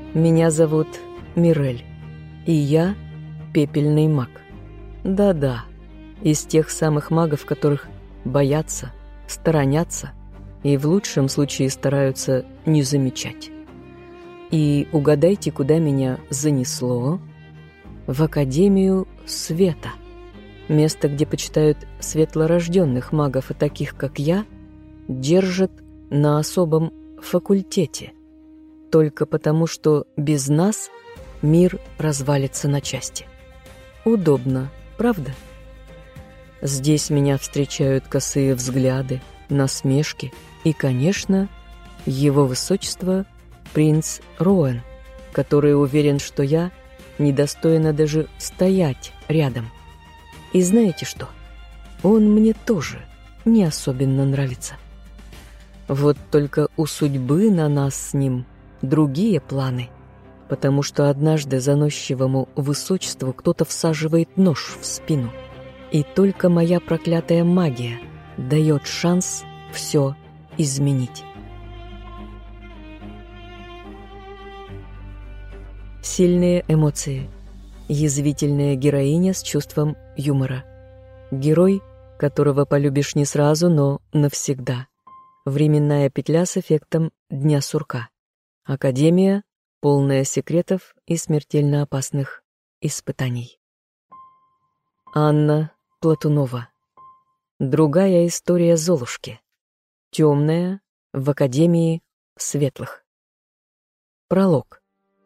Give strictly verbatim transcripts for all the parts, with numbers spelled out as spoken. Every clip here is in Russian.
Меня зовут Мирель, и я пепельный маг. Да-да, из тех самых магов, которых боятся, сторонятся и в лучшем случае стараются не замечать. И угадайте, куда меня занесло? В Академию Света. Место, где почитают светлорожденных магов и таких, как я, держат на особом факультете. Только потому, что без нас мир развалится на части. Удобно, правда? Здесь меня встречают косые взгляды, насмешки и, конечно, его высочество принц Роэн, который уверен, что я недостойна даже стоять рядом. И знаете что? Он мне тоже не особенно нравится. Вот только у судьбы на нас с ним другие планы, потому что однажды заносчивому высочеству кто-то всаживает нож в спину, и только моя проклятая магия дает шанс все изменить. Сильные эмоции. Язвительная героиня с чувством юмора. Герой, которого полюбишь не сразу, но навсегда. Временная петля с эффектом дня сурка. Академия, полная секретов и смертельно опасных испытаний. Анна Платунова. Другая история Золушки. Темная в Академии Светлых. Пролог.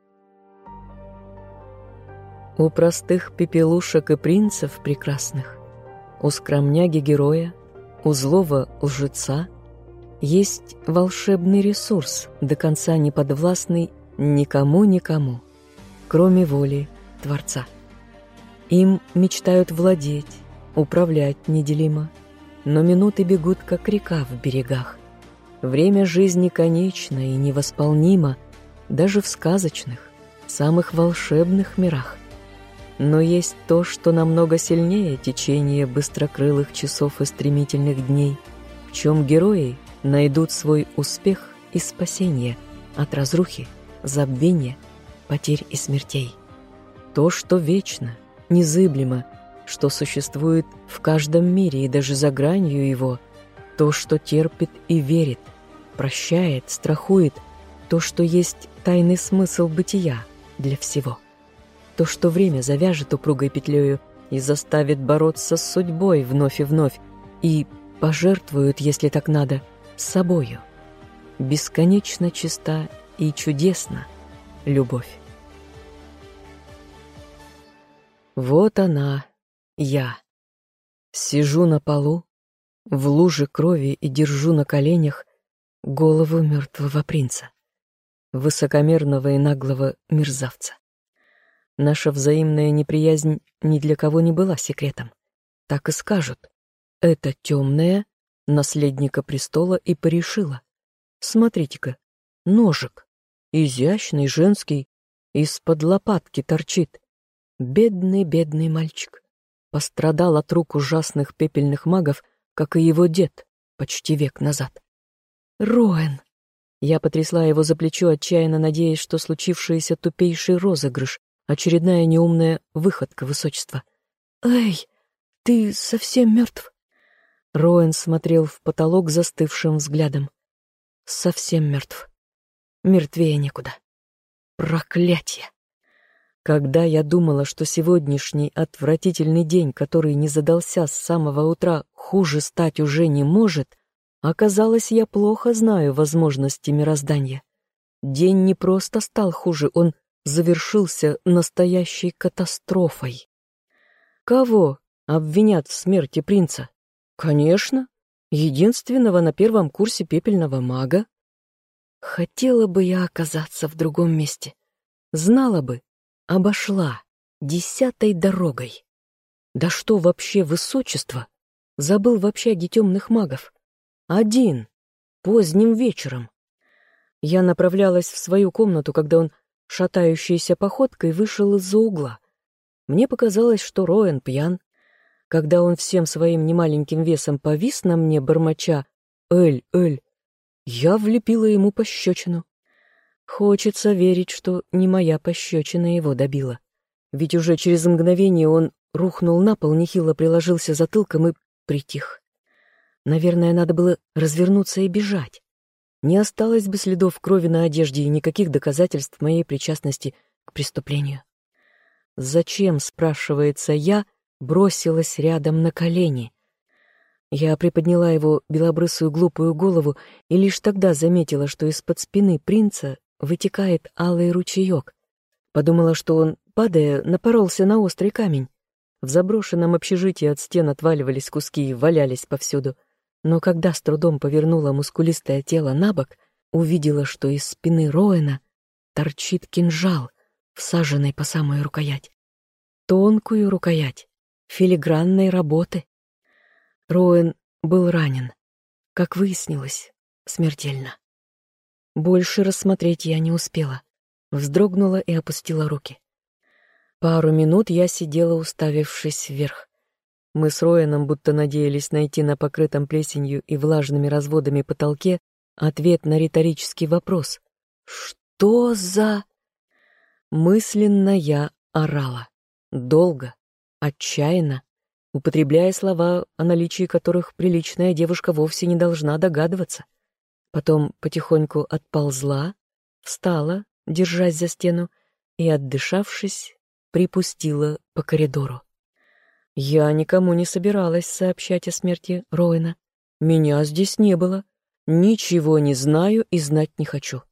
У простых пепелушек и принцев прекрасных, у скромняги-героя, у злого лжеца есть волшебный ресурс, до конца не подвластный никому-никому, кроме воли Творца. Им мечтают владеть, управлять неделимо, но минуты бегут, как река в берегах. Время жизни конечно и невосполнимо даже в сказочных, самых волшебных мирах. Но есть то, что намного сильнее течения быстрокрылых часов и стремительных дней, в чем герои найдут свой успех и спасение от разрухи, забвения, потерь и смертей. То, что вечно, незыблемо, что существует в каждом мире и даже за гранью его, то, что терпит и верит, прощает, страхует, то, что есть тайный смысл бытия для всего. То, что время завяжет упругой петлею и заставит бороться с судьбой вновь и вновь, и пожертвуют, если так надо, собою. Бесконечно чиста и чудесна любовь. Вот она, я. Сижу на полу, в луже крови и держу на коленях голову мертвого принца, высокомерного и наглого мерзавца. Наша взаимная неприязнь ни для кого не была секретом. Так и скажут. Это темная наследника престола и порешила. Смотрите-ка, ножик, изящный, женский, из-под лопатки торчит. Бедный, бедный мальчик. Пострадал от рук ужасных пепельных магов, как и его дед, почти век назад. Роэн! Я потрясла его за плечо, отчаянно надеясь, что случившийся тупейший розыгрыш, очередная неумная выходка высочества. «Эй, ты совсем мертв?» Роэн смотрел в потолок застывшим взглядом. «Совсем мертв. Мертвее некуда. Проклятье!» Когда я думала, что сегодняшний отвратительный день, который не задался с самого утра, хуже стать уже не может, оказалось, я плохо знаю возможности мироздания. День не просто стал хуже, он завершился настоящей катастрофой. Кого обвинят в смерти принца? Конечно, единственного на первом курсе пепельного мага. Хотела бы я оказаться в другом месте. Знала бы, обошла десятой дорогой. Да что вообще высочество? Забыл в общаге темных магов. Один, поздним вечером. Я направлялась в свою комнату, когда он шатающейся походкой вышел из-за угла. Мне показалось, что Роэн пьян. Когда он всем своим немаленьким весом повис на мне, бормоча «Эль, Эль», я влепила ему пощечину. Хочется верить, что не моя пощечина его добила. Ведь уже через мгновение он рухнул на пол, нехило приложился затылком и притих. Наверное, надо было развернуться и бежать. Не осталось бы следов крови на одежде и никаких доказательств моей причастности к преступлению. Зачем, спрашивается я, бросилась рядом на колени? Я приподняла его белобрысую глупую голову и лишь тогда заметила, что из-под спины принца вытекает алый ручеек. Подумала, что он, падая, напоролся на острый камень. В заброшенном общежитии от стен отваливались куски и валялись повсюду. Но когда с трудом повернула мускулистое тело на бок, увидела, что из спины Роэна торчит кинжал, всаженный по самую рукоять. Тонкую рукоять, филигранной работы. Роэн был ранен, как выяснилось, смертельно. Больше рассмотреть я не успела. Вздрогнула и опустила руки. Пару минут я сидела, уставившись вверх. Мы с Роэном будто надеялись найти на покрытом плесенью и влажными разводами потолке ответ на риторический вопрос. «Что за...» Мысленно я орала. Долго, отчаянно, употребляя слова, о наличии которых приличная девушка вовсе не должна догадываться. Потом потихоньку отползла, встала, держась за стену, и, отдышавшись, припустила по коридору. Я никому не собиралась сообщать о смерти Роэна. Меня здесь не было. Ничего не знаю и знать не хочу.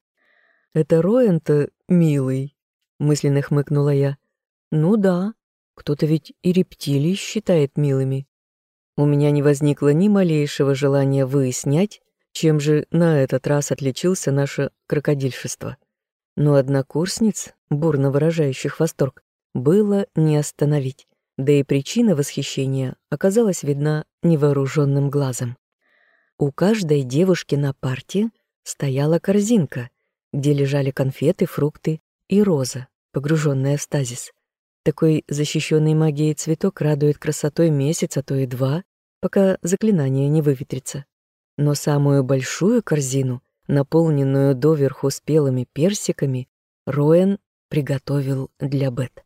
«Это Роэн-то милый», — мысленно хмыкнула я. «Ну да, кто-то ведь и рептилий считает милыми». У меня не возникло ни малейшего желания выяснять, чем же на этот раз отличился наше крокодильшество. Но однокурсниц, бурно выражающих восторг, было не остановить. Да и причина восхищения оказалась видна невооруженным глазом. У каждой девушки на парте стояла корзинка, где лежали конфеты, фрукты и роза, погруженная в стазис. Такой защищенный магией цветок радует красотой месяц, а то и два, пока заклинание не выветрится. Но самую большую корзину, наполненную доверху спелыми персиками, Роэн приготовил для Бет.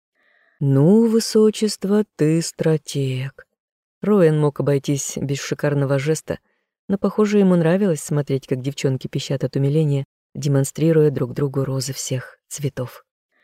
«Ну, высочество, ты стратег». Роэн мог обойтись без шикарного жеста, но, похоже, ему нравилось смотреть, как девчонки пищат от умиления, демонстрируя друг другу розы всех цветов.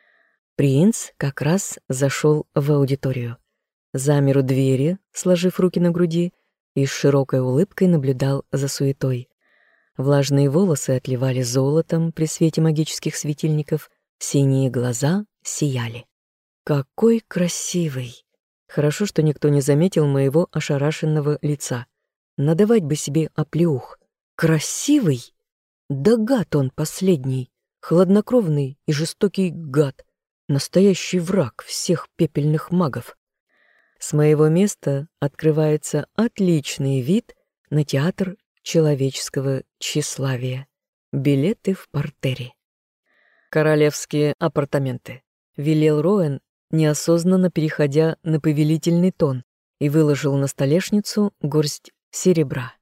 Принц как раз зашел в аудиторию. Замер у двери, сложив руки на груди, и с широкой улыбкой наблюдал за суетой. Влажные волосы отливали золотом при свете магических светильников, синие глаза сияли. Какой красивый! Хорошо, что никто не заметил моего ошарашенного лица. Надавать бы себе оплеух. Красивый? Да гад он последний, хладнокровный и жестокий гад, настоящий враг всех пепельных магов. С моего места открывается отличный вид на театр человеческого тщеславия. Билеты в партере. «Королевские апартаменты», — велел Роэн, неосознанно переходя на повелительный тон, и выложил на столешницу горсть серебра.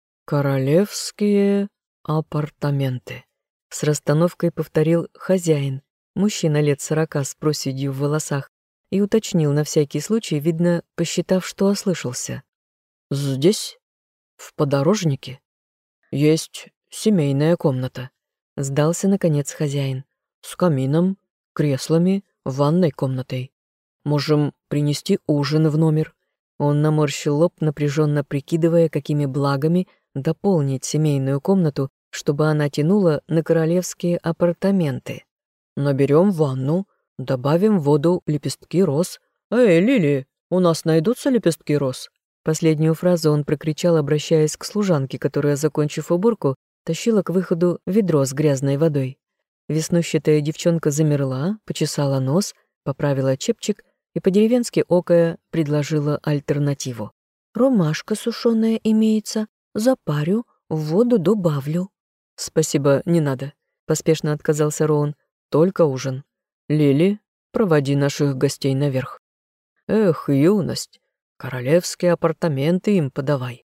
«Королевские апартаменты», — с расстановкой повторил хозяин, мужчина лет сорока с проседью в волосах, и уточнил на всякий случай, видно, посчитав, что ослышался. «Здесь, в подорожнике, есть семейная комната», — сдался, наконец, хозяин, «с камином, креслами, ванной комнатой. Можем принести ужин в номер». Он наморщил лоб, напряженно прикидывая, какими благами дополнить семейную комнату, чтобы она тянула на королевские апартаменты. «Наберем ванну, добавим в воду лепестки роз. Эй, Лили, у нас найдутся лепестки роз?» Последнюю фразу он прокричал, обращаясь к служанке, которая, закончив уборку, тащила к выходу ведро с грязной водой. Веснущатая девчонка замерла, почесала нос, поправила чепчик и по-деревенски окая предложила альтернативу. «Ромашка сушеная имеется, запарю, в воду добавлю». «Спасибо, не надо», — поспешно отказался Роун. «Только ужин. Лили, проводи наших гостей наверх». «Эх, юность, королевские апартаменты им подавай».